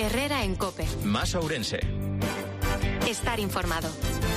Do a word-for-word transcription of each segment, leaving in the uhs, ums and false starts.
Herrera en COPE. Más Ourense. Estar informado.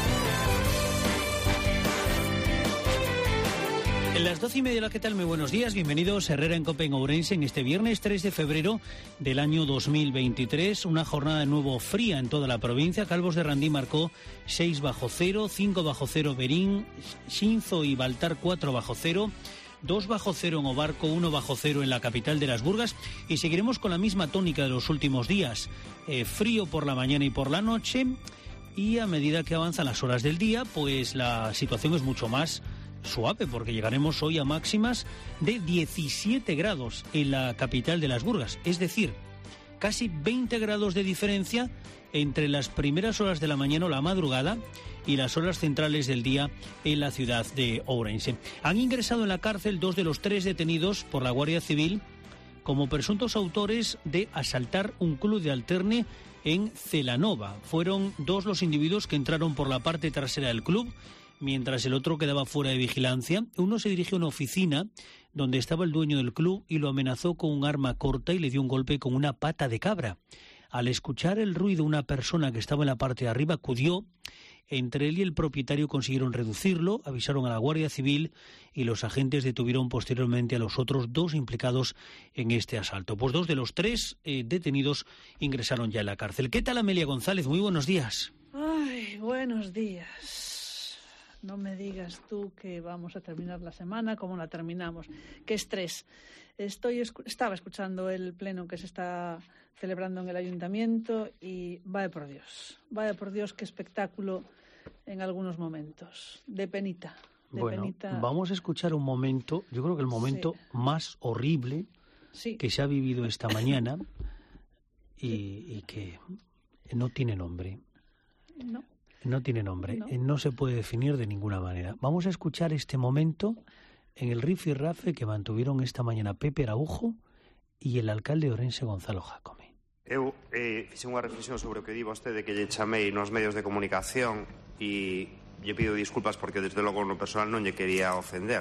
En las doce y media, ¿qué tal? Muy buenos días, bienvenidos a Herrera en COPE en Ourense en este viernes tres de febrero del año dos mil veintitrés. Una jornada de nuevo fría en toda la provincia. Calvos de Randí marcó seis bajo cero, cinco bajo cero Berín, Xinzo y Baltar cuatro bajo cero, dos bajo cero en Obarco, uno bajo cero en la capital de las Burgas, y seguiremos con la misma tónica de los últimos días. Eh, frío por la mañana y por la noche, y a medida que avanzan las horas del día, pues la situación es mucho más suave, porque llegaremos hoy a máximas de diecisiete grados en la capital de las Burgas, es decir, casi veinte grados de diferencia entre las primeras horas de la mañana o la madrugada y las horas centrales del día en la ciudad de Ourense. Han ingresado en la cárcel dos de los tres detenidos por la Guardia Civil como presuntos autores de asaltar un club de alterne en Celanova. Fueron dos los individuos que entraron por la parte trasera del club, mientras el otro quedaba fuera de vigilancia. Uno se dirigió a una oficina donde estaba el dueño del club y lo amenazó con un arma corta y le dio un golpe con una pata de cabra. Al escuchar el ruido, una persona que estaba en la parte de arriba acudió. Entre él y el propietario consiguieron reducirlo, avisaron a la Guardia Civil y los agentes detuvieron posteriormente a los otros dos implicados en este asalto. Pues dos de los tres eh, detenidos ingresaron ya en la cárcel. ¿Qué tal, Amelia González? Muy buenos días. Ay, buenos días. No me digas tú que vamos a terminar la semana como la terminamos. ¡Qué estrés! Estoy, estaba escuchando el pleno que se está celebrando en el ayuntamiento y vaya por Dios, vaya por Dios, qué espectáculo en algunos momentos. De penita. De bueno, penita. Vamos a escuchar un momento, yo creo que el momento sí. más horrible sí. que se ha vivido esta mañana y, y que no tiene nombre. No. No tiene nombre, no. no se puede definir de ninguna manera. Vamos a escuchar este momento en el rifirrafe que mantuvieron esta mañana Pepe Araujo y el alcalde de Ourense, Gonzalo Jácome. Eu eh, fixe unha reflexión sobre o que di vostede que lle chamei nos medios de comunicación e lle pido disculpas porque desde logo no personal non lle quería ofender.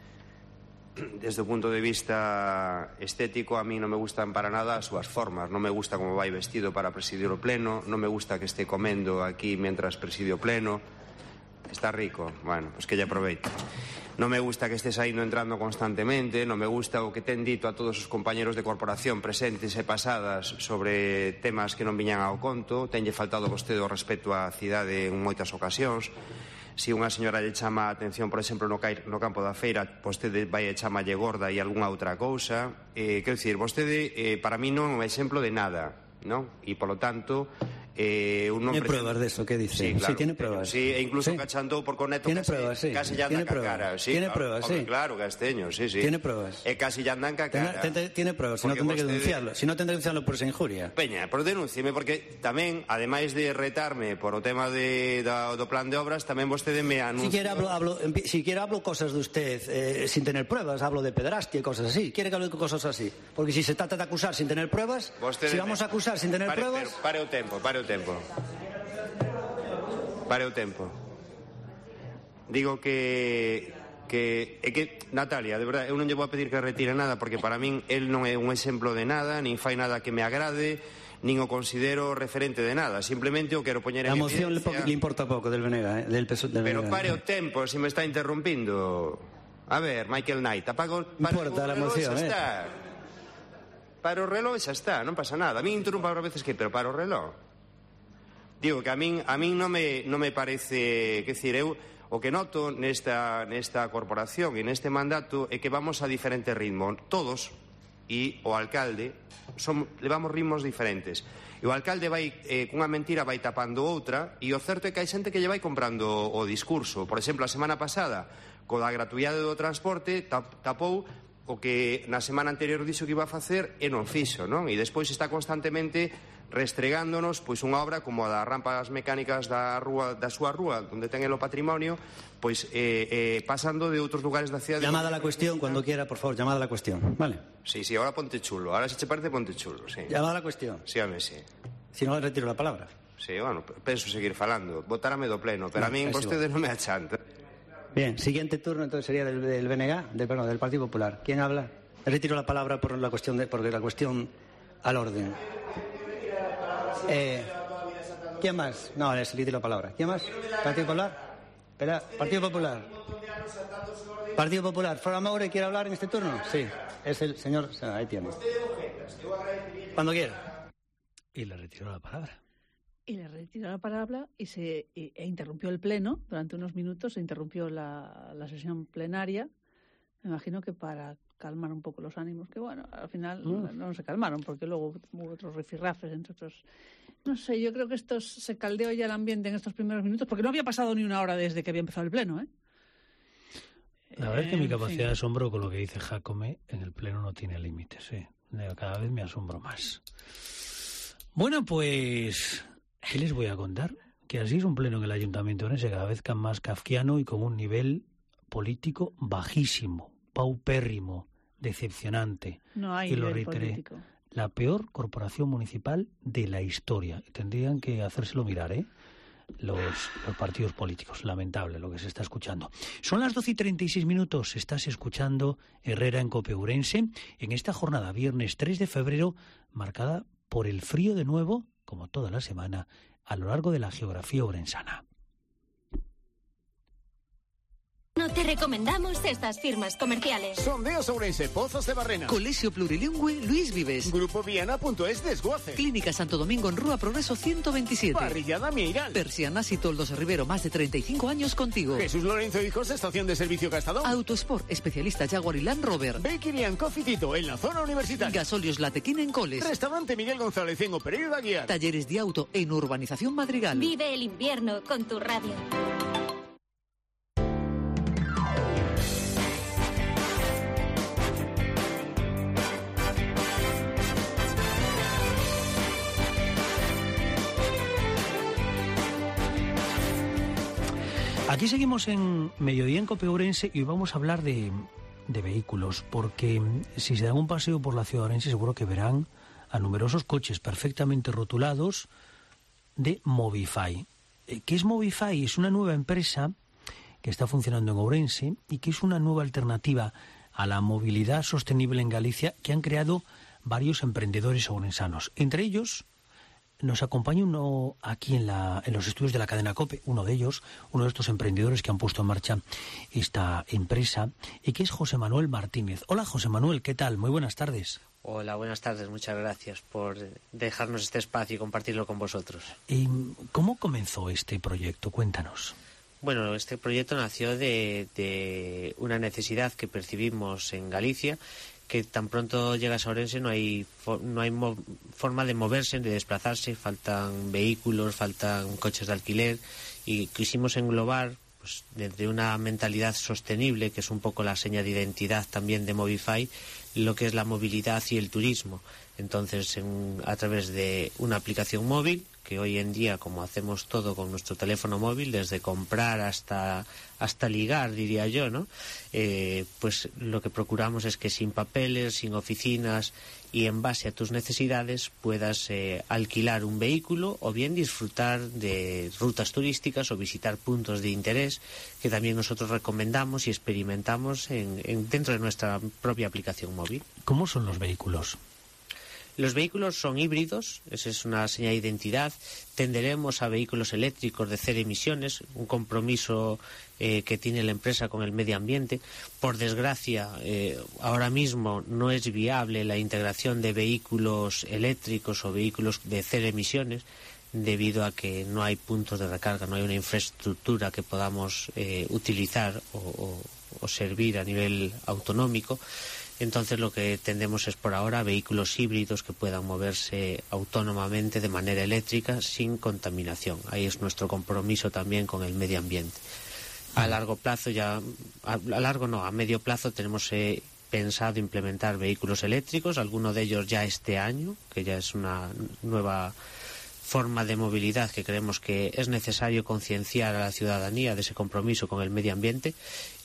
Desde o punto de vista estético, a mí non me gustan para nada as súas formas. Non me gusta como vai vestido para presidir o pleno, non me gusta que este comendo aquí mentras preside o pleno. Está rico, bueno, pois que lle aproveite. Non me gusta que este saindo entrando constantemente, non me gusta o que ten dito a todos os compañeros de corporación presentes e pasadas sobre temas que non viñan ao conto. Tenlle faltado vostede o respeto á cidade en moitas ocasións. Se unha señora lle chama a atención, por exemplo, no, no campo da feira, vostede vai e chamalle gorda e algunha outra cousa. Eh, quero dicir, vostede eh, para mí non é un exemplo de nada, non? E, polo tanto, eh, un non tiene pretende... pruebas de eso, ¿qué dice? Sí, claro, sí, tiene pruebas. Sí, e incluso sí. cachantou por coneto tiene casi, pruebas, sí. casi ya anda ca cara. Sí, tiene claro, pruebas, hombre, sí. Claro, casteño, sí, sí. Tiene pruebas. E casi ya andan ca cara. Tiene, tiene pruebas, si no tendré que denunciarlo. Si no tendré que denunciarlo por esa injuria. Peña, por denúncieme, porque tamén, ademais de retarme por o tema de, da, do plan de obras, tamén vostede me anuncia... Si quiere hablo, hablo, si quiere hablo cosas de usted eh, sin tener pruebas, hablo de pederastia y cosas así. ¿Quiere que hable de cosas así? Porque si se trata de acusar sin tener pruebas, vostede si vamos me... a acusar sin tener pare, pruebas... Pero, pare o tempo, pare o tempo. Pare o tempo. Digo que que é que Natalia, de verdade, eu non lle vou a pedir que retire nada porque para min el non é un exemplo de nada, nin fai nada que me agrade, nin o considero referente de nada, simplemente o quero poñer en evidencia. A moción le, le importa pouco del Venega, eh? del peso del Pero Venega. Pare o tempo, se si me está interrumpindo. A ver, Michael Knight, apago para importa o la moción, eh. Está. Para o reloj xa está, non pasa nada. A mí interrumpa a veces que, pero para o reloj. Digo que a min a min non me non me parece, que decir, eu o que noto nesta nesta corporación e neste mandato é que vamos a diferente ritmo, todos e o alcalde son levamos ritmos diferentes. E o alcalde vai eh, cunha mentira vai tapando outra e o certo é que hai xente que lle vai comprando o, o discurso. Por exemplo, a semana pasada, co da gratuidade do transporte, tap, tapou o que na semana anterior dixo que iba a facer e non fixo, non? E despois está constantemente restregándonos pois unha obra como a das rampas mecánicas da rúa da súa rúa, onde ten el o patrimonio, pois eh, eh, pasando de outros lugares da cidade. Llamada a la cuestión cuando quiera, por favor, llamada a la cuestión. Vale. Sí, sí, ahora ponte chulo. Ahora si te parece ponte chulo, sí. Llamada a la cuestión. Sí, a mí sí. Si no, le retiro la palabra. Sí, bueno, penso seguir falando. Votarame do pleno, pero no, a min vostede non me achanta. Bien, siguiente turno entonces sería del, del B N G, del, perdón, del Partido Popular. ¿Quién habla? Le retiro la palabra por la cuestión de, por la cuestión al orden. Eh, ¿Quién más? No, les le di la palabra. ¿Quién más? ¿Partido Popular? Espera, Partido Popular. Partido Popular. ¿Fora Moure quiere hablar en este turno? Sí, es el señor... Ahí tiene. Cuando quiera. Y le retiró la palabra. Y le retiró la palabra y se y, e interrumpió el pleno. Durante unos minutos se interrumpió la, la sesión plenaria. Me imagino que para calmar un poco los ánimos, que bueno, al final mm. no se calmaron, porque luego hubo otros rifirrafes, entre otros... No sé, yo creo que esto se caldeó ya el ambiente en estos primeros minutos, porque no había pasado ni una hora desde que había empezado el pleno, ¿eh? La verdad es que mi capacidad de asombro con lo que dice Jacome en el pleno no tiene límites, ¿eh? Cada vez me asombro más. Bueno, pues... ¿qué les voy a contar? Que así es un pleno en el Ayuntamiento de Orense, cada vez más kafkiano y con un nivel político bajísimo, paupérrimo, decepcionante. No hay y lo nivel reiteré, político. La peor corporación municipal de la historia. Tendrían que hacérselo mirar, ¿eh? Los, los partidos políticos. Lamentable lo que se está escuchando. Son las doce y treinta y seis minutos. Estás escuchando Herrera en Cope Ourense en esta jornada, viernes tres de febrero, marcada por el frío de nuevo, como toda la semana, a lo largo de la geografía orensana. No te recomendamos estas firmas comerciales. Sondeos Ourense, Pozos de Barrena. Colegio Plurilingüe Luis Vives. Grupo Viana punto es Desguace. Clínica Santo Domingo en Rúa Progreso ciento veintisiete. Parrillada Mieiral. Persianas y Toldos Rivero, más de treinta y cinco años contigo. Jesús Lorenzo Hijos, estación de servicio Castadón. Autosport, especialista Jaguar y Land Rover. Bakery and Coffee Tito, en la zona universitaria. Gasolios Latequín en Coles. Restaurante Miguel González en Opereiro da Guiar. Talleres de auto en Urbanización Madrigal. Vive el invierno con tu radio. Aquí seguimos en Mediodía en Cope Ourense y hoy vamos a hablar de, de vehículos, porque si se dan un paseo por la ciudad de Ourense seguro que verán a numerosos coches perfectamente rotulados de Movify. ¿Qué es Movify? Es una nueva empresa que está funcionando en Ourense y que es una nueva alternativa a la movilidad sostenible en Galicia que han creado varios emprendedores ourensanos. Entre ellos... nos acompaña uno aquí en, la, en los estudios de la cadena COPE, uno de ellos, uno de estos emprendedores que han puesto en marcha esta empresa, y que es José Manuel Martínez. Hola, José Manuel, ¿qué tal? Muy buenas tardes. Hola, buenas tardes, muchas gracias por dejarnos este espacio y compartirlo con vosotros. ¿Y cómo comenzó este proyecto? Cuéntanos. Bueno, este proyecto nació de, de una necesidad que percibimos en Galicia, que tan pronto llegas a Ourense no hay no hay mo- forma de moverse, de desplazarse, faltan vehículos, faltan coches de alquiler, y quisimos englobar pues desde una mentalidad sostenible, que es un poco la seña de identidad también de Movify, lo que es la movilidad y el turismo. Entonces, en, a través de una aplicación móvil, que hoy en día, como hacemos todo con nuestro teléfono móvil, desde comprar hasta hasta ligar, diría yo, ¿no? Eh, pues lo que procuramos es que sin papeles, sin oficinas y en base a tus necesidades puedas eh, alquilar un vehículo o bien disfrutar de rutas turísticas o visitar puntos de interés que también nosotros recomendamos y experimentamos en, en, dentro de nuestra propia aplicación móvil. ¿Cómo son los vehículos? Los vehículos son híbridos, esa es una señal de identidad. Tenderemos a vehículos eléctricos de cero emisiones, un compromiso eh, que tiene la empresa con el medio ambiente. Por desgracia, eh, ahora mismo no es viable la integración de vehículos eléctricos o vehículos de cero emisiones, debido a que no hay puntos de recarga, no hay una infraestructura que podamos eh, utilizar o, o, o servir a nivel autonómico. Entonces lo que tendemos es por ahora vehículos híbridos que puedan moverse autónomamente de manera eléctrica sin contaminación. Ahí es nuestro compromiso también con el medio ambiente. A largo plazo ya, a, a largo no, a medio plazo tenemos eh, pensado implementar vehículos eléctricos, alguno de ellos ya este año, que ya es una nueva forma de movilidad que creemos que es necesario concienciar a la ciudadanía de ese compromiso con el medio ambiente,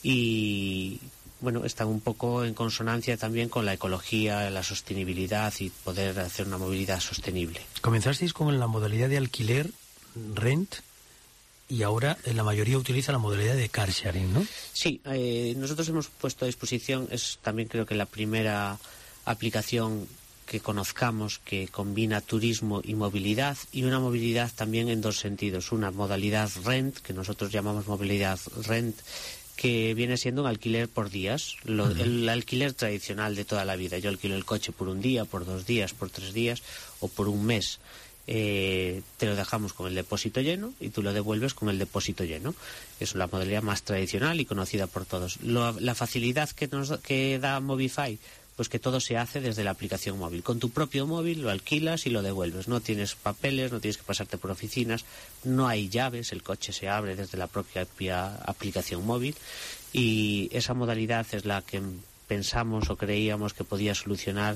y bueno, están un poco en consonancia también con la ecología, la sostenibilidad y poder hacer una movilidad sostenible. Comenzasteis con la modalidad de alquiler, rent, y ahora la mayoría utiliza la modalidad de car sharing, ¿no? Sí, eh, nosotros hemos puesto a disposición, es también creo que la primera aplicación que conozcamos que combina turismo y movilidad, y una movilidad también en dos sentidos. Una modalidad rent, que nosotros llamamos movilidad rent, que viene siendo un alquiler por días, lo, uh-huh. el alquiler tradicional de toda la vida. Yo alquilo el coche por un día, por dos días, por tres días o por un mes. Eh, te lo dejamos con el depósito lleno y tú lo devuelves con el depósito lleno. Es la modalidad más tradicional y conocida por todos. Lo, la facilidad que, nos, que da Movify, pues que todo se hace desde la aplicación móvil. Con tu propio móvil lo alquilas y lo devuelves. No tienes papeles, no tienes que pasarte por oficinas, no hay llaves, el coche se abre desde la propia aplicación móvil, y esa modalidad es la que pensamos o creíamos que podía solucionar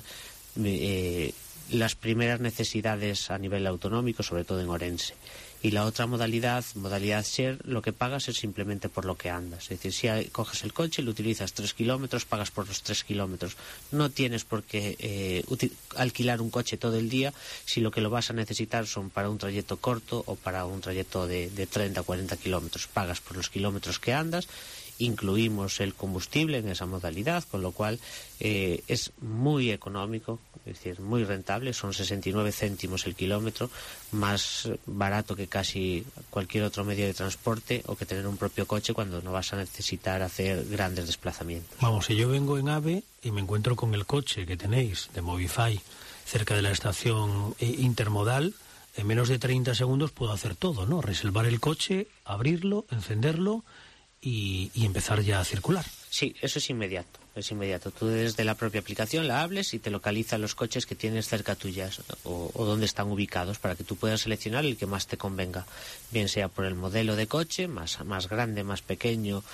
eh, las primeras necesidades a nivel autonómico, sobre todo en Orense. Y la otra modalidad, modalidad share, lo que pagas es simplemente por lo que andas. Es decir, si coges el coche, lo utilizas tres kilómetros, pagas por los tres kilómetros. No tienes por qué eh, alquilar un coche todo el día si lo que lo vas a necesitar son para un trayecto corto o para un trayecto de, de treinta o cuarenta kilómetros. Pagas por los kilómetros que andas. Incluimos el combustible en esa modalidad, con lo cual eh, es muy económico, es decir, muy rentable. Son sesenta y nueve céntimos el kilómetro, más barato que casi cualquier otro medio de transporte o que tener un propio coche cuando no vas a necesitar hacer grandes desplazamientos. Vamos, si yo vengo en AVE y me encuentro con el coche que tenéis de Movify cerca de la estación intermodal, en menos de treinta segundos puedo hacer todo, ¿no? Reservar el coche, abrirlo, encenderlo Y, y empezar ya a circular. Sí, eso es inmediato, es inmediato. Tú desde la propia aplicación la hables y te localiza los coches que tienes cerca tuyas o, o donde están ubicados para que tú puedas seleccionar el que más te convenga, bien sea por el modelo de coche, más, más grande, más pequeño,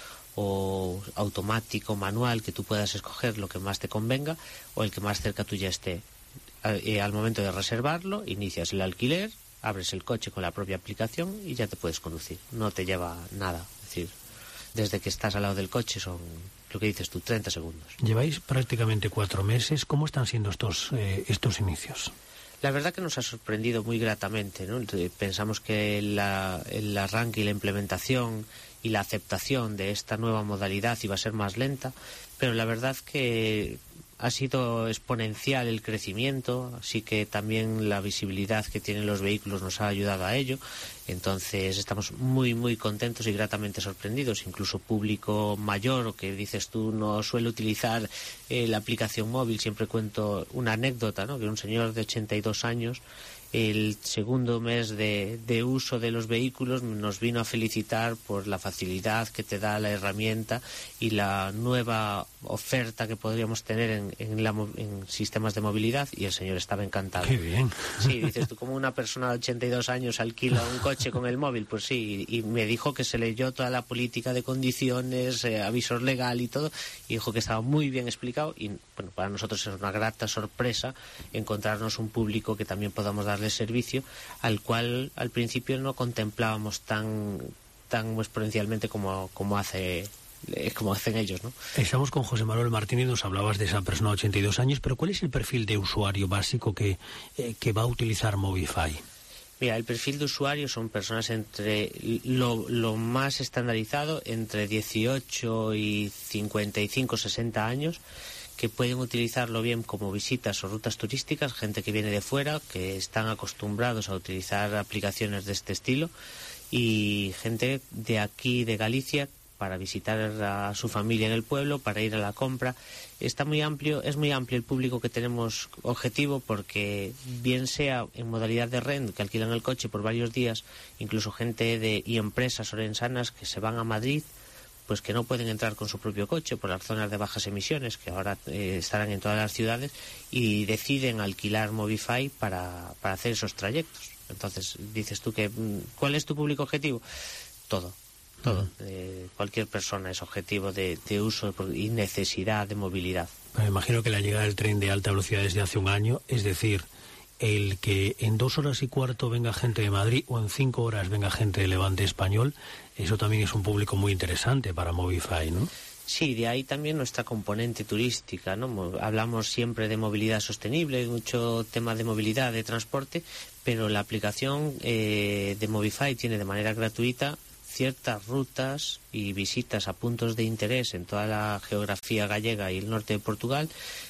o automático, manual, que tú puedas escoger lo que más te convenga o el que más cerca tuya esté. Al, eh, al momento de reservarlo, inicias el alquiler, abres el coche con la propia aplicación y ya te puedes conducir. No te lleva nada, es decir, desde que estás al lado del coche son, lo que dices tú, treinta segundos. Lleváis prácticamente cuatro meses. ¿Cómo están siendo estos, eh, estos inicios? La verdad que nos ha sorprendido muy gratamente, ¿no? Pensamos que la, el arranque y la implementación y la aceptación de esta nueva modalidad iba a ser más lenta, pero la verdad que ha sido exponencial el crecimiento, así que también la visibilidad que tienen los vehículos nos ha ayudado a ello. Entonces estamos muy, muy contentos y gratamente sorprendidos. Incluso público mayor, o que dices tú no suele utilizar eh, la aplicación móvil. Siempre cuento una anécdota, ¿no? Que un señor de ochenta y dos años, el segundo mes de, de uso de los vehículos, nos vino a felicitar por la facilidad que te da la herramienta y la nueva oferta que podríamos tener en, en, la, en sistemas de movilidad, y el señor estaba encantado. ¡Qué bien! Sí, dices tú, como una persona de ochenta y dos años alquila un coche con el móvil. Pues sí, y, y me dijo que se leyó toda la política de condiciones, eh, avisos legal y todo, y dijo que estaba muy bien explicado, y bueno, para nosotros es una grata sorpresa encontrarnos un público que también podamos dar de servicio, al cual al principio no contemplábamos tan tan exponencialmente como, como hace como hacen ellos, ¿no? Estamos con José Manuel Martínez, nos hablabas de esa persona de ochenta y dos años, pero ¿cuál es el perfil de usuario básico que, eh, que va a utilizar Movify? Mira, el perfil de usuario son personas entre lo, lo más estandarizado, entre dieciocho y cincuenta y cinco, sesenta años, que pueden utilizarlo bien como visitas o rutas turísticas, gente que viene de fuera, que están acostumbrados a utilizar aplicaciones de este estilo, y gente de aquí, de Galicia, para visitar a su familia en el pueblo, para ir a la compra. Está muy amplio, es muy amplio el público que tenemos objetivo, porque bien sea en modalidad de rent, que alquilan el coche por varios días, incluso gente de y empresas orensanas que se van a Madrid, pues que no pueden entrar con su propio coche por las zonas de bajas emisiones, que ahora eh, estarán en todas las ciudades, y deciden alquilar Movify para, para hacer esos trayectos. Entonces, dices tú que, ¿cuál es tu público objetivo? Todo, todo. Uh-huh. Eh, cualquier persona es objetivo de, de uso y necesidad de movilidad. Me imagino que la llegada del tren de alta velocidad desde hace un año, es decir, el que en dos horas y cuarto venga gente de Madrid o en cinco horas venga gente de Levante español, eso también es un público muy interesante para Movify, ¿no? Sí, de ahí también nuestra componente turística, ¿no? Hablamos siempre de movilidad sostenible, mucho tema de movilidad, de transporte, pero la aplicación eh, de Movify tiene de manera gratuita ciertas rutas y visitas a puntos de interés en toda la geografía gallega y el norte de Portugal,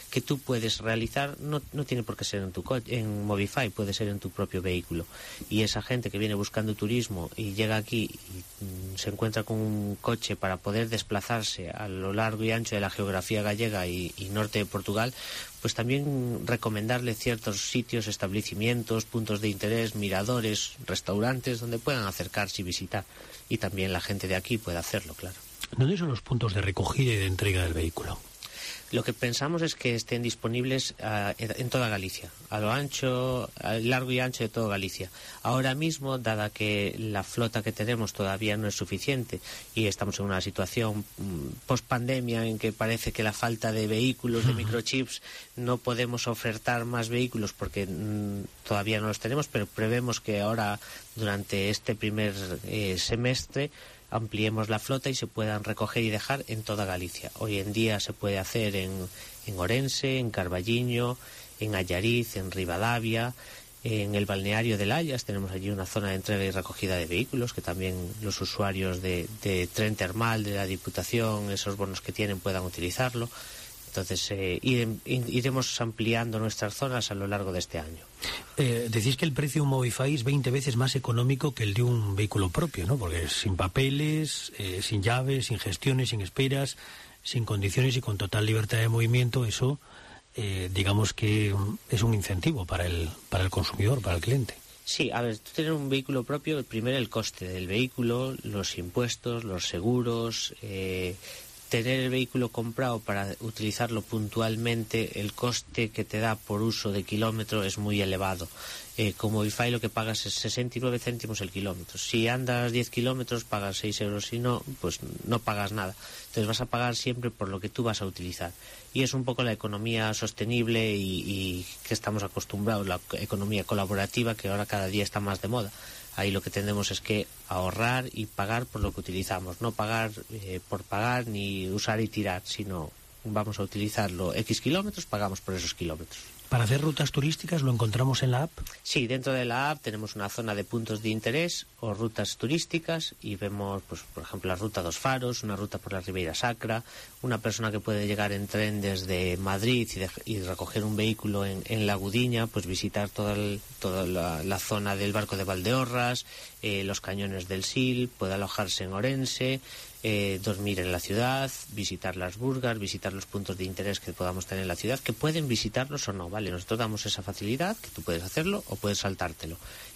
que tú puedes realizar no, no tiene por qué ser en tu co en Movify, puede ser en tu propio vehículo. Y esa gente que viene buscando turismo y llega aquí y mm, se encuentra con un coche para poder desplazarse a lo largo y ancho de la geografía gallega y, y norte de Portugal, pues también recomendarle ciertos sitios, establecimientos, puntos de interés, miradores, restaurantes donde puedan acercarse y visitar. Y también la gente de aquí puede hacerlo, claro. ¿Dónde son los puntos de recogida y de entrega del vehículo? Lo que pensamos es que estén disponibles uh, en toda Galicia, a lo ancho, a largo y ancho de toda Galicia. Ahora mismo, dada que la flota que tenemos todavía no es suficiente y estamos en una situación um, post-pandemia en que parece que la falta de vehículos, de microchips, no podemos ofertar más vehículos porque um, todavía no los tenemos, pero prevemos que ahora, durante este primer eh, semestre, ampliemos la flota y se puedan recoger y dejar en toda Galicia. Hoy en día se puede hacer en, en Orense, en Carballiño, en Allariz, en Ribadavia, en el balneario de Layas. Tenemos allí una zona de entrega y recogida de vehículos que también los usuarios de, de tren termal, de la Diputación, esos bonos que tienen, puedan utilizarlo. Entonces, eh, iremos ampliando nuestras zonas a lo largo de este año. Eh, decís que el precio de un Movify es veinte veces más económico que el de un vehículo propio, ¿no? Porque es sin papeles, eh, sin llaves, sin gestiones, sin esperas, sin condiciones y con total libertad de movimiento. Eso, eh, digamos que es un incentivo para el, para el consumidor, para el cliente. Sí, a ver, tú tienes un vehículo propio, primero el coste del vehículo, los impuestos, los seguros... Eh, tener el vehículo comprado para utilizarlo puntualmente, el coste que te da por uso de kilómetro es muy elevado. Eh, con Movify lo que pagas es sesenta y nueve céntimos el kilómetro. Si andas diez kilómetros pagas seis euros, si no, pues no pagas nada. Entonces vas a pagar siempre por lo que tú vas a utilizar. Y es un poco la economía sostenible y, y que estamos acostumbrados, la economía colaborativa que ahora cada día está más de moda. Ahí lo que tendemos es que ahorrar y pagar por lo que utilizamos, no pagar eh, por pagar ni usar y tirar, sino vamos a utilizarlo X kilómetros, pagamos por esos kilómetros. ¿Para hacer rutas turísticas lo encontramos en la app? Sí, dentro de la app tenemos una zona de puntos de interés o rutas turísticas y vemos, pues, por ejemplo, la ruta dos Faros, una ruta por la Ribeira Sacra, una persona que puede llegar en tren desde Madrid y, de, y recoger un vehículo en, en La Gudiña, pues visitar toda, el, toda la, la zona del Barco de Valdeorras, eh, los cañones del Sil, puede alojarse en Orense, Eh, dormir en la ciudad, visitar las burgas, visitar los puntos de interés que podamos tener en la ciudad, que pueden visitarlos o no, ¿vale? Nosotros damos esa facilidad, que tú puedes hacerlo o puedes saltártelo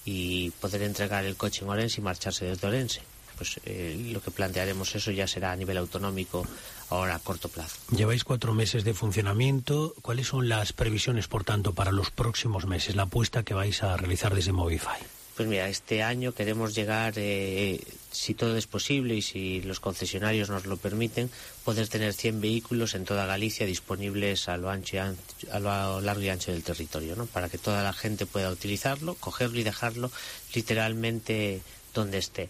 y poder entregar el coche en Orense y marcharse desde Orense. Pues eh, lo que plantearemos eso ya será a nivel autonómico ahora a corto plazo. Lleváis cuatro meses de funcionamiento. ¿Cuáles son las previsiones, por tanto, para los próximos meses, la apuesta que vais a realizar desde Movify? Pues mira, este año queremos llegar, eh, si todo es posible y si los concesionarios nos lo permiten, poder tener cien vehículos en toda Galicia disponibles a lo, ancho y ancho, a lo largo y ancho del territorio, ¿no? Para que toda la gente pueda utilizarlo, cogerlo y dejarlo literalmente donde esté.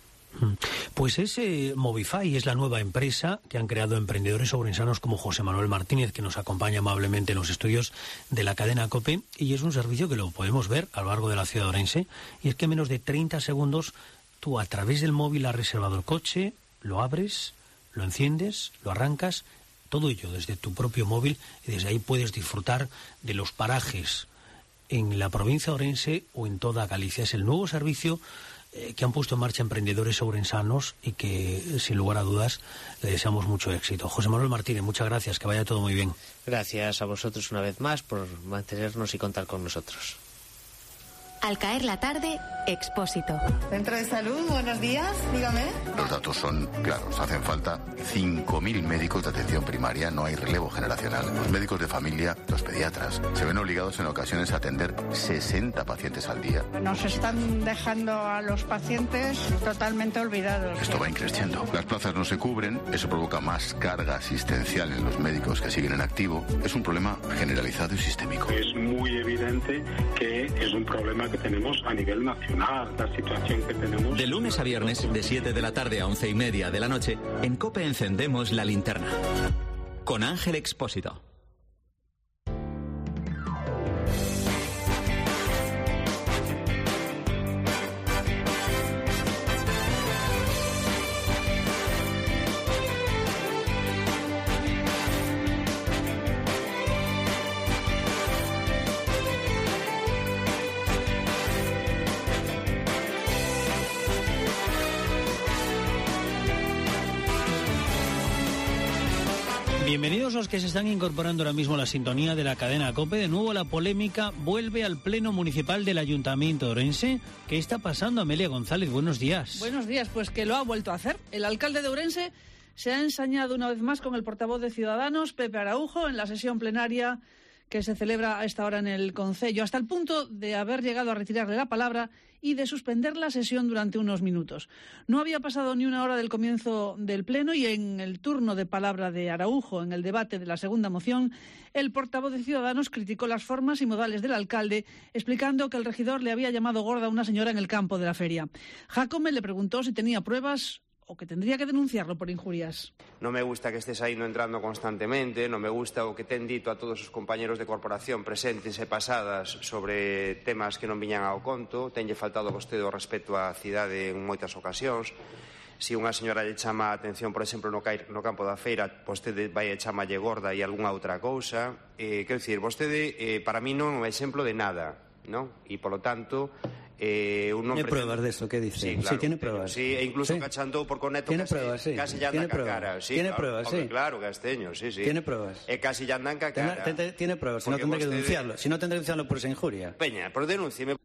Pues ese Movify es la nueva empresa que han creado emprendedores ourensanos como José Manuel Martínez, que nos acompaña amablemente en los estudios de la cadena COPE, y es un servicio que lo podemos ver a lo largo de la ciudad de Orense, y es que en menos de treinta segundos tú a través del móvil has reservado el coche, lo abres, lo enciendes, lo arrancas, todo ello desde tu propio móvil, y desde ahí puedes disfrutar de los parajes en la provincia de Orense o en toda Galicia. Es el nuevo servicio que han puesto en marcha emprendedores ourensanos y que, sin lugar a dudas, le deseamos mucho éxito. José Manuel Martínez, muchas gracias, que vaya todo muy bien. Gracias a vosotros una vez más por mantenernos y contar con nosotros. Al caer la tarde, Expósito. Centro de Salud, buenos días, dígame. Los datos son claros, hacen falta cinco mil médicos de atención primaria, no hay relevo generacional. Los médicos de familia, los pediatras, se ven obligados en ocasiones a atender sesenta pacientes al día. Nos están dejando a los pacientes totalmente olvidados. Esto va increciendo. Las plazas no se cubren, eso provoca más carga asistencial en los médicos que siguen en activo. Es un problema generalizado y sistémico. Es muy evidente que es un problema que tenemos a nivel nacional, la situación que tenemos. De lunes a viernes, de siete de la tarde a once y media de la noche, en COPE encendemos la linterna. Con Ángel Expósito. Bienvenidos los que se están incorporando ahora mismo a la sintonía de la cadena COPE. De nuevo la polémica vuelve al Pleno Municipal del Ayuntamiento de Ourense. ¿Qué está pasando, Amelia González? Buenos días. Buenos días, pues que lo ha vuelto a hacer. El alcalde de Ourense se ha ensañado una vez más con el portavoz de Ciudadanos, Pepe Araujo, en la sesión plenaria que se celebra a esta hora en el concello, hasta el punto de haber llegado a retirarle la palabra y de suspender la sesión durante unos minutos. No había pasado ni una hora del comienzo del pleno y en el turno de palabra de Araujo en el debate de la segunda moción, el portavoz de Ciudadanos criticó las formas y modales del alcalde, explicando que el regidor le había llamado gorda a una señora en el campo de la feria. Jacome le preguntó si tenía pruebas o que tendría que denunciarlo por injurias. No me gusta que estés aí no entrando constantemente, non me gusta o que ten dito a todos os compañeros de corporación presentes e pasadas sobre temas que non viñan ao conto, tenlle faltado a vostede o respeto á cidade en moitas ocasións. Se unha señora lle chama a atención, por exemplo, no, no campo da feira, vostede vai e chamalle gorda e algunha outra cousa. Eh, quero dicir, vostede eh, para mí non é un exemplo de nada, non? E, polo tanto, Eh, uno tiene pruebas de eso, ¿qué dice? Sí, claro, sí tiene pruebas. Sí, e incluso sí. Cachando por coneto tiene casi, pruebas, sí. casi ya tiene anda pruebas. cara. Sí, tiene claro, pruebas, hombre, sí. Claro, Casteño, sí, sí. Tiene pruebas. E casi ya andan ca cara. Tiene, tiene pruebas, si no tendré que denunciarlo. Si no tendré que denunciarlo por esa injuria. Peña, por denúnciame.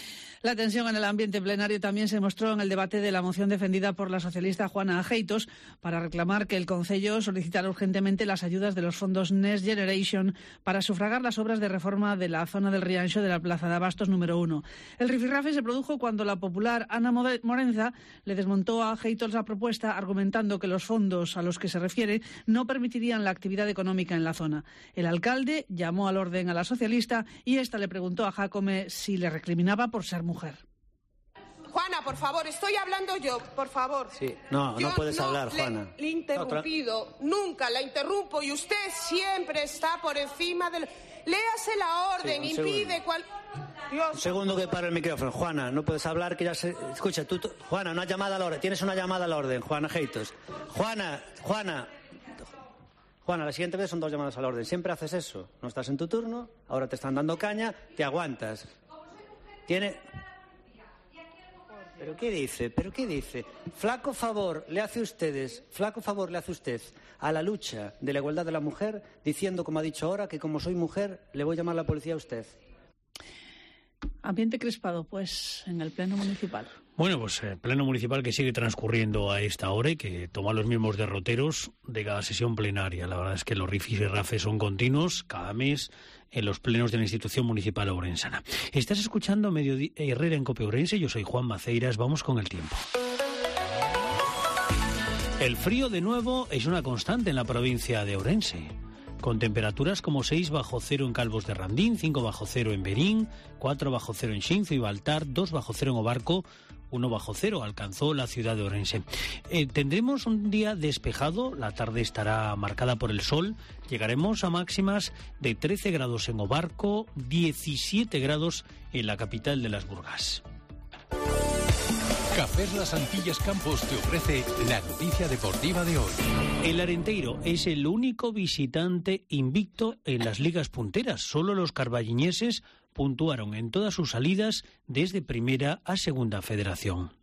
La tensión en el ambiente plenario también se mostró en el debate de la moción defendida por la socialista Juana Ajeitos para reclamar que el concello solicitara urgentemente las ayudas de los fondos Next Generation para sufragar las obras de reforma de la zona del Rianxo de la Plaza de Abastos número uno. El rifirrafe se produjo cuando la popular Ana Morenza le desmontó a Ajeitos la propuesta argumentando que los fondos a los que se refiere no permitirían la actividad económica en la zona. El alcalde llamó al orden a la socialista y esta le preguntó a Jacome si le recriminaba por ser mujer. mujer. Juana, por favor, estoy hablando yo, por favor. Sí, no, yo no puedes no hablar, le, Juana. Le he interrumpido, no, nunca la interrumpo y usted siempre está por encima del... Léase la orden, sí, impide cual... Dios. Un segundo que para el micrófono. Juana, no puedes hablar que ya se... Escucha, tú, tú... Juana, una llamada al orden. Tienes una llamada al orden, Juana Ajeitos. Juana, Juana... Juana, la siguiente vez son dos llamadas al orden. Siempre haces eso. No estás en tu turno, ahora te están dando caña, te aguantas. Tiene... ¿Pero qué dice? ¿Pero qué dice? Flaco favor le hace ustedes, flaco favor le hace usted a la lucha de la igualdad de la mujer, diciendo, como ha dicho ahora, que como soy mujer, le voy a llamar a la policía a usted. Ambiente crispado, pues, en el Pleno Municipal. Bueno, pues el Pleno Municipal que sigue transcurriendo a esta hora y que toma los mismos derroteros de cada sesión plenaria. La verdad es que los rifis y rafes son continuos cada mes en los plenos de la institución municipal ourensana. Estás escuchando Mediodía Herrera en COPE Ourense, yo soy Juan Maceiras, vamos con el tiempo. El frío de nuevo es una constante en la provincia de Ourense, con temperaturas como seis bajo cero en Calvos de Randín, cinco bajo cero en Berín, cuatro bajo cero en Xinzo y Baltar, dos bajo cero en Obarco, uno bajo cero alcanzó la ciudad de Ourense. Eh, tendremos un día despejado, la tarde estará marcada por el sol, llegaremos a máximas de trece grados en Obarco, diecisiete grados en la capital de las Burgas. Cafés Las Antillas Campos te ofrece la noticia deportiva de hoy. El Arenteiro es el único visitante invicto en las ligas punteras. Solo los carballiñeses puntuaron en todas sus salidas desde Primera a Segunda Federación.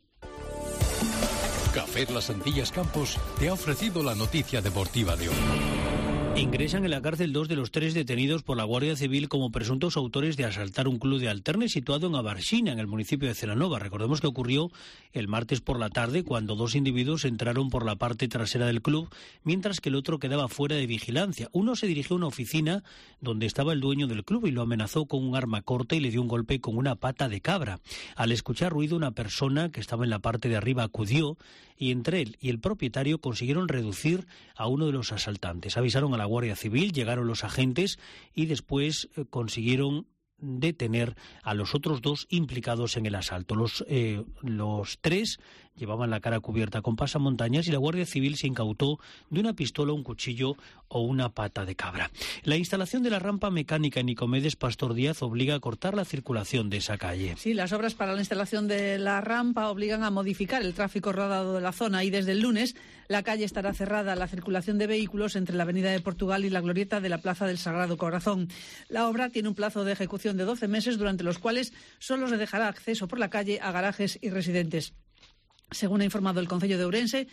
Cafés Las Antillas Campos te ha ofrecido la noticia deportiva de hoy. Ingresan en la cárcel dos de los tres detenidos por la Guardia Civil como presuntos autores de asaltar un club de alterne situado en Abarxina, en el municipio de Celanova. Recordemos que ocurrió el martes por la tarde cuando dos individuos entraron por la parte trasera del club, mientras que el otro quedaba fuera de vigilancia. Uno se dirigió a una oficina donde estaba el dueño del club y lo amenazó con un arma corta y le dio un golpe con una pata de cabra. Al escuchar ruido, una persona que estaba en la parte de arriba acudió y entre él y el propietario consiguieron reducir a uno de los asaltantes. Avisaron a la Guardia Civil, llegaron los agentes y después eh, consiguieron detener a los otros dos implicados en el asalto. Los, eh, los tres llevaban la cara cubierta con pasamontañas y la Guardia Civil se incautó de una pistola, un cuchillo o una pata de cabra. La instalación de la rampa mecánica en Nicomedes Pastor Díaz obliga a cortar la circulación de esa calle. Sí, las obras para la instalación de la rampa obligan a modificar el tráfico rodado de la zona y desde el lunes la calle estará cerrada a la circulación de vehículos entre la Avenida de Portugal y la glorieta de la Plaza del Sagrado Corazón. La obra tiene un plazo de ejecución de doce meses, durante los cuales solo se dejará acceso por la calle a garajes y residentes. Según ha informado el Concello de Ourense,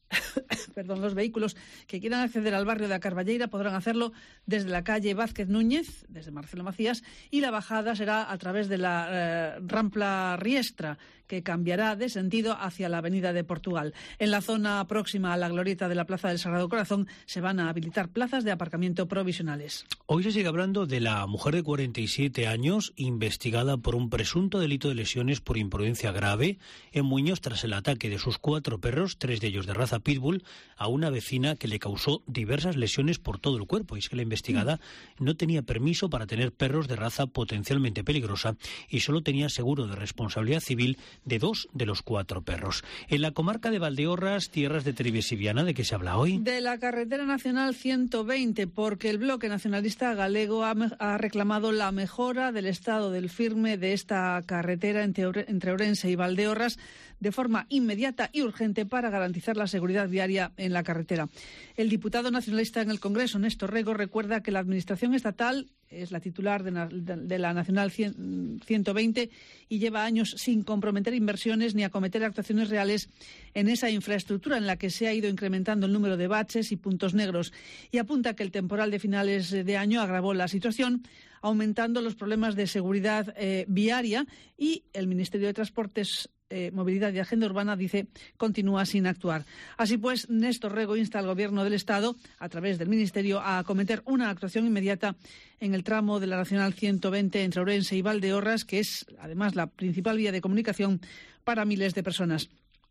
Perdón, los vehículos que quieran acceder al barrio de A Carballeira podrán hacerlo desde la calle Vázquez Núñez, desde Marcelo Macías, y la bajada será a través de la eh, Rampla Riestra, que cambiará de sentido hacia la avenida de Portugal. En la zona próxima a la glorieta de la Plaza del Sagrado Corazón se van a habilitar plazas de aparcamiento provisionales. Hoy se sigue hablando de la mujer de cuarenta y siete años investigada por un presunto delito de lesiones por imprudencia grave en Muñoz tras el ataque de sus cuatro perros, tres de ellos de raza pitbull, a una vecina que le causó diversas lesiones por todo el cuerpo. Y es que la investigada no tenía permiso para tener perros de raza potencialmente peligrosa y solo tenía seguro de responsabilidad civil de dos de los cuatro perros. En la comarca de Valdeorras, tierras de Trives y Viana, ¿de qué se habla hoy? De la carretera nacional ciento veinte, porque el bloque nacionalista galego ha, ha reclamado la mejora del estado del firme de esta carretera entre, entre Ourense y Valdeorras de forma inmediata y urgente para garantizar la seguridad viaria en la carretera. El diputado nacionalista en el Congreso, Néstor Rego, recuerda que la Administración estatal es la titular de, de, de la Nacional ciento veinte y lleva años sin comprometer inversiones ni acometer actuaciones reales en esa infraestructura en la que se ha ido incrementando el número de baches y puntos negros, y apunta que el temporal de finales de año agravó la situación, aumentando los problemas de seguridad eh, viaria, y el Ministerio de Transportes, Eh, Movilidad y Agenda Urbana, dice, continúa sin actuar. Así pues, Néstor Rego insta al Gobierno del Estado, a través del Ministerio, a acometer una actuación inmediata en el tramo de la Nacional ciento veinte entre Ourense y Valdeorras, que es, además, la principal vía de comunicación para miles de personas.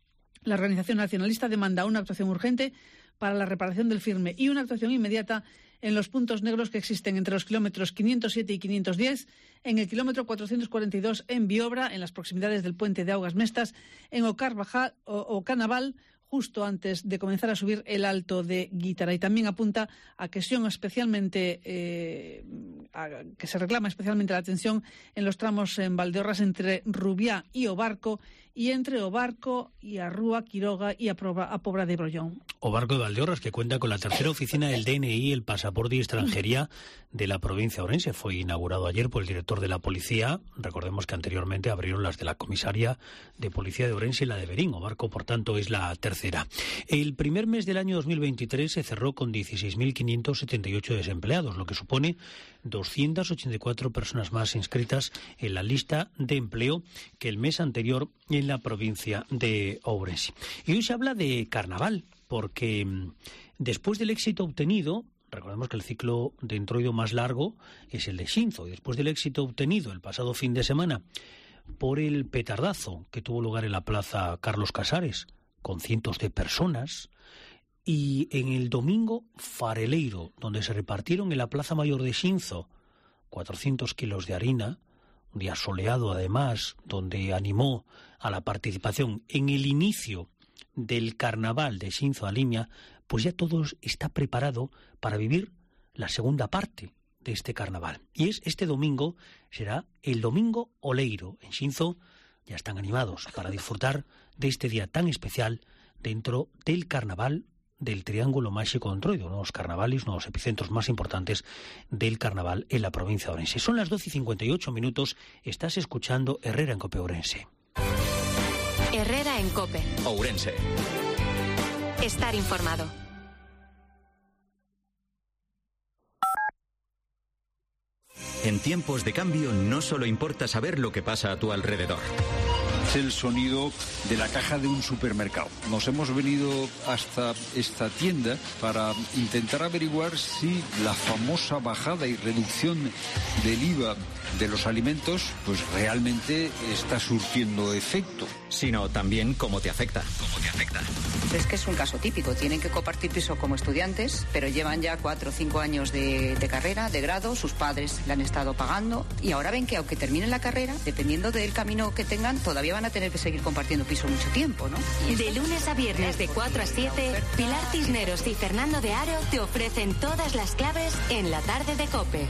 La organización nacionalista demanda una actuación urgente para la reparación del firme y una actuación inmediata en los puntos negros que existen entre los kilómetros quinientos siete y quinientos diez, en el kilómetro cuatrocientos cuarenta y dos en Biobra, en las proximidades del puente de Augas Mestas, en Ocarvajal o, o Canaval, justo antes de comenzar a subir el Alto de Guítara. Y también apunta a que son especialmente eh, a, que se reclama especialmente la atención en los tramos en Valdeorras entre Rubiá y Obarco, y entre Obarco y Arrúa, Quiroga y a, Proba, a Pobra de Brollón. Obarco de Valdeorras, que cuenta con la tercera oficina del D N I, el pasaporte y extranjería de la provincia de Ourense. Fue inaugurado ayer por el director de la policía. Recordemos que anteriormente abrieron las de la comisaria de policía de Ourense y la de Berín. Obarco, por tanto, es la tercera. El primer mes del año dos mil veintitrés se cerró con dieciséis mil quinientos setenta y ocho desempleados, lo que supone doscientas ochenta y cuatro personas más inscritas en la lista de empleo que el mes anterior en la provincia de Ourense. Y hoy se habla de carnaval, porque después del éxito obtenido, recordemos que el ciclo de entroido más largo es el de Xinzo, y después del éxito obtenido el pasado fin de semana por el petardazo que tuvo lugar en la plaza Carlos Casares, con cientos de personas, y en el domingo fareleiro, donde se repartieron en la Plaza Mayor de Xinzo cuatrocientos kilos de harina, un día soleado además, donde animó a la participación en el inicio del carnaval de Xinzo a Limia, pues ya todo está preparado para vivir la segunda parte de este carnaval. Y es este domingo, será el domingo oleiro. En Xinzo ya están animados para disfrutar de este día tan especial dentro del carnaval del Triángulo Máxico de Entroido, uno de los carnavales, uno de los epicentros más importantes del carnaval en la provincia de Ourense. Son las doce y cincuenta y ocho minutos, estás escuchando Herrera en Cope Ourense. Herrera en Cope. Ourense. Estar informado. En tiempos de cambio no solo importa saber lo que pasa a tu alrededor. Es el sonido de la caja de un supermercado. Nos hemos venido hasta esta tienda para intentar averiguar si la famosa bajada y reducción del I V A de los alimentos pues realmente está surtiendo efecto. Sino también cómo te afecta. ¿Cómo te afecta? Es que es un caso típico. Tienen que compartir piso como estudiantes, pero llevan ya cuatro o cinco años de, de carrera, de grado. Sus padres le han estado pagando y ahora ven que aunque terminen la carrera, dependiendo del camino que tengan, todavía van a tener que seguir compartiendo piso mucho tiempo, ¿no? De lunes a viernes de cuatro a siete, Pilar Cisneros y Fernando de Aro te ofrecen todas las claves en la tarde de COPE.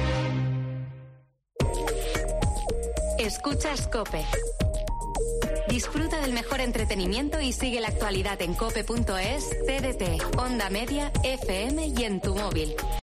Escuchas COPE. Disfruta del mejor entretenimiento y sigue la actualidad en cope punto es, T D T, Onda Media, F M y en tu móvil.